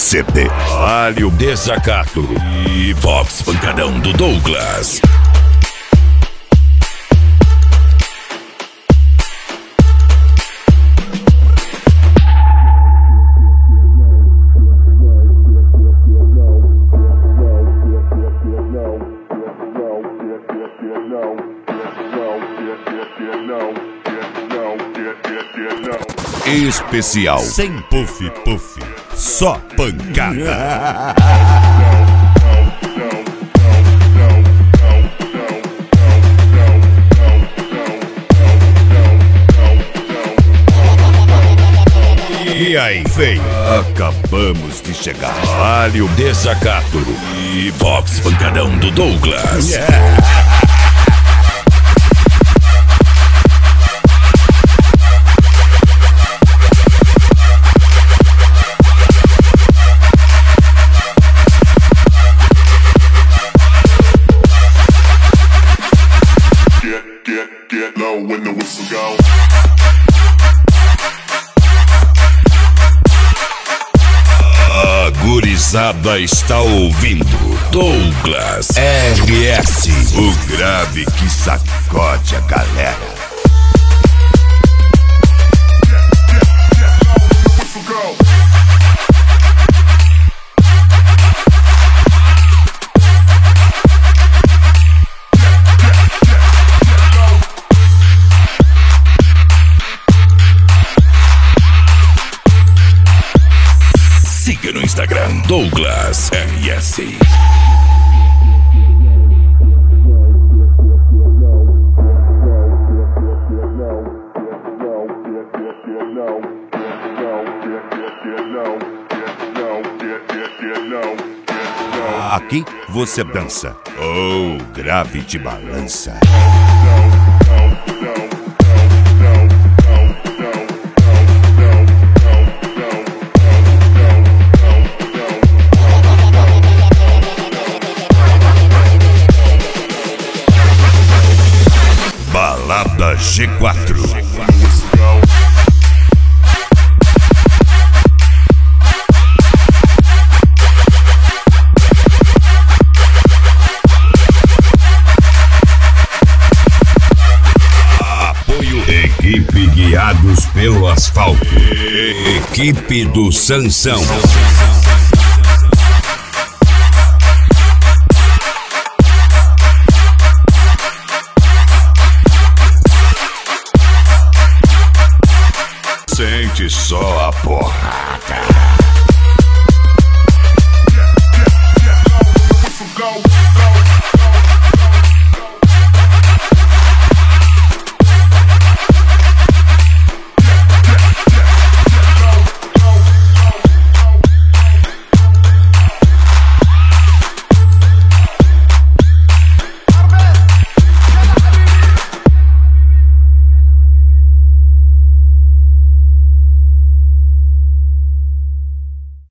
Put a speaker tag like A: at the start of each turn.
A: CD.
B: Alho Desacato e Vox Pancadão do Douglas.
A: Especial
B: Sem puff puff, só pancada. E aí, feio?
A: Acabamos de chegar.
B: Alho Desacato e Vox Pancadão do Douglas.
C: Get low when the whistle go.
B: A gurizada está ouvindo Douglas RS,
A: O grave que sacode a galera.
B: Siga no Instagram Douglas RS.
A: Aqui você dança, ou grave te balança. Balada G4. Equipe Guiados pelo Asfalto. Equipe do Sansão. Sente só a porrada.